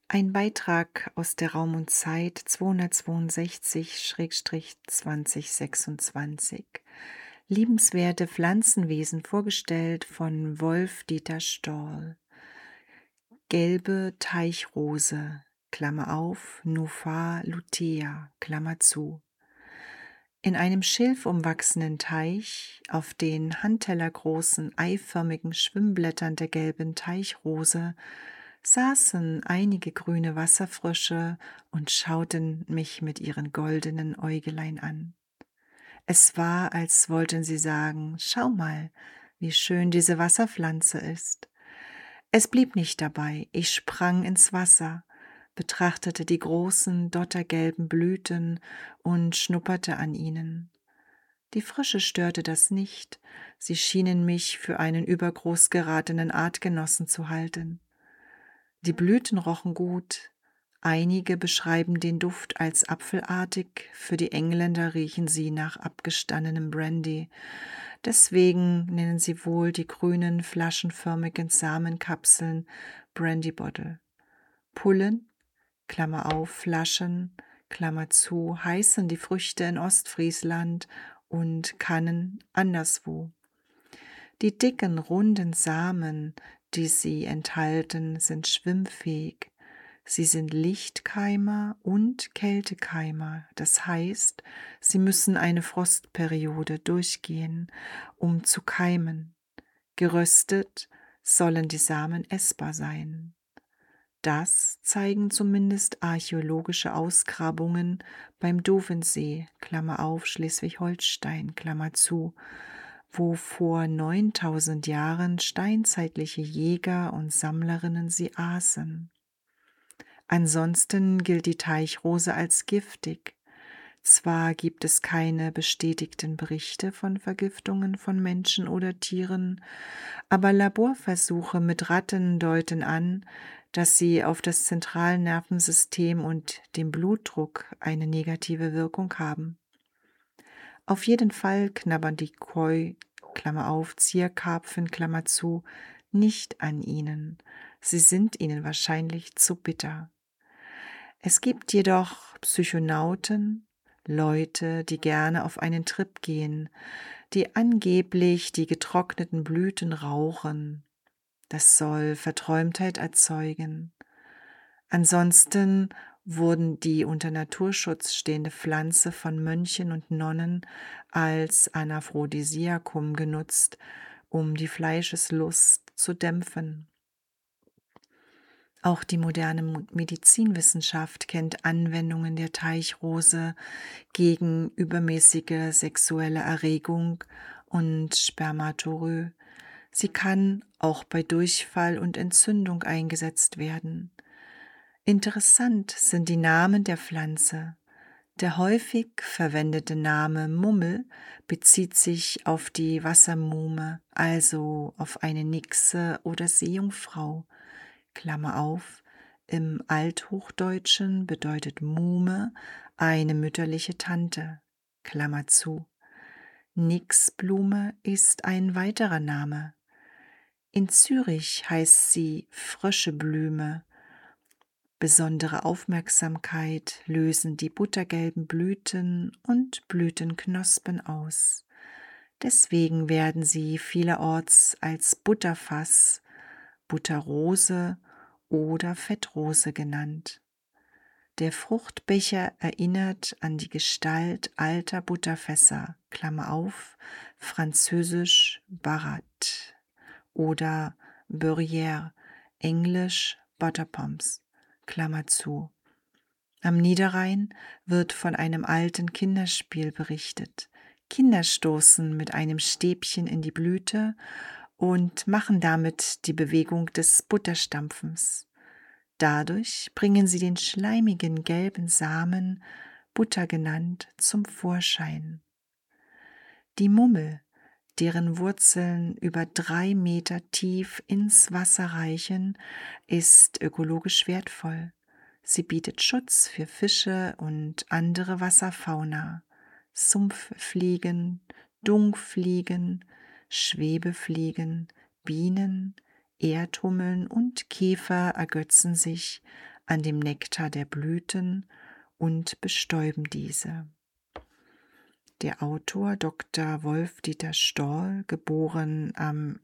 Ein Beitrag aus der Raum und Zeit 262/2026. Liebenswerte Pflanzenwesen vorgestellt von Wolf-Dieter Stoll. Gelbe Teichrose, Klammer auf, Nuphar lutea, Klammer zu. In einem schilfumwachsenen Teich, auf den handtellergroßen eiförmigen Schwimmblättern der gelben Teichrose, saßen einige grüne Wasserfrösche und schauten mich mit ihren goldenen Äugelein an. Es war, als wollten sie sagen: Schau mal, wie schön diese Wasserpflanze ist. Es blieb nicht dabei, ich sprang ins Wasser, betrachtete die großen, dottergelben Blüten und schnupperte an ihnen. Die Frische störte das nicht, sie schienen mich für einen übergroß geratenen Artgenossen zu halten. Die Blüten rochen gut, einige beschreiben den Duft als apfelartig, für die Engländer riechen sie nach abgestandenem Brandy. Deswegen nennen sie wohl die grünen, flaschenförmigen Samenkapseln Brandy Bottle. Pullen, Klammer auf, Flaschen, Klammer zu, heißen die Früchte in Ostfriesland und Kannen anderswo. Die dicken, runden Samen, die sie enthalten, sind schwimmfähig. Sie sind Lichtkeimer und Kältekeimer, das heißt, sie müssen eine Frostperiode durchgehen, um zu keimen. Geröstet sollen die Samen essbar sein. Das zeigen zumindest archäologische Ausgrabungen beim Dovensee, Klammer auf, Schleswig-Holstein, Klammer zu, wo vor 9000 Jahren steinzeitliche Jäger und Sammlerinnen sie aßen. Ansonsten gilt die Teichrose als giftig. Zwar gibt es keine bestätigten Berichte von Vergiftungen von Menschen oder Tieren, aber Laborversuche mit Ratten deuten an, dass sie auf das Zentralnervensystem und den Blutdruck eine negative Wirkung haben. Auf jeden Fall knabbern die Koi, Klammer auf, Zierkarpfen, Klammer zu, nicht an ihnen. Sie sind ihnen wahrscheinlich zu bitter. Es gibt jedoch Psychonauten, Leute, die gerne auf einen Trip gehen, die angeblich die getrockneten Blüten rauchen. Das soll Verträumtheit erzeugen. Ansonsten wurden die unter Naturschutz stehende Pflanze von Mönchen und Nonnen als Anaphrodisiakum genutzt, um die Fleischeslust zu dämpfen. Auch die moderne Medizinwissenschaft kennt Anwendungen der Teichrose gegen übermäßige sexuelle Erregung und Spermatorrhoe. Sie kann auch bei Durchfall und Entzündung eingesetzt werden. Interessant sind die Namen der Pflanze. Der häufig verwendete Name Mummel bezieht sich auf die Wassermuhme, also auf eine Nixe oder Seejungfrau. Klammer auf, im Althochdeutschen bedeutet Muhme eine mütterliche Tante. Klammer zu. Nixblume ist ein weiterer Name. In Zürich heißt sie Fröscheblüme. Besondere Aufmerksamkeit lösen die buttergelben Blüten und Blütenknospen aus. Deswegen werden sie vielerorts als Butterfass, Butterrose oder Fettrose genannt. Der Fruchtbecher erinnert an die Gestalt alter Butterfässer, Klammer auf, französisch Barat oder Beurrière, englisch Butterpumps, Klammer zu. Am Niederrhein wird von einem alten Kinderspiel berichtet. Kinder stoßen mit einem Stäbchen in die Blüte und machen damit die Bewegung des Butterstampfens. Dadurch bringen sie den schleimigen gelben Samen, Butter genannt, zum Vorschein. Die Mummel, deren Wurzeln über 3 Meter tief ins Wasser reichen, ist ökologisch wertvoll. Sie bietet Schutz für Fische und andere Wasserfauna, Sumpffliegen, Dungfliegen, Schwebefliegen, Bienen, Erdhummeln und Käfer ergötzen sich an dem Nektar der Blüten und bestäuben diese. Der Autor Dr. Wolf-Dieter Stoll, geboren am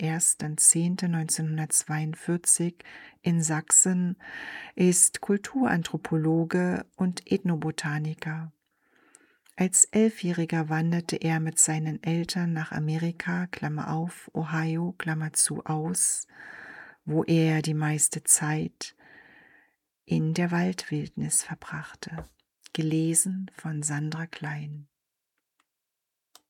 1.10.1942 in Sachsen, ist Kulturanthropologe und Ethnobotaniker. Als 11-Jähriger wanderte er mit seinen Eltern nach Amerika, Klammer auf, Ohio, Klammer zu, aus, wo er die meiste Zeit in der Waldwildnis verbrachte. Gelesen von Sandra Klein.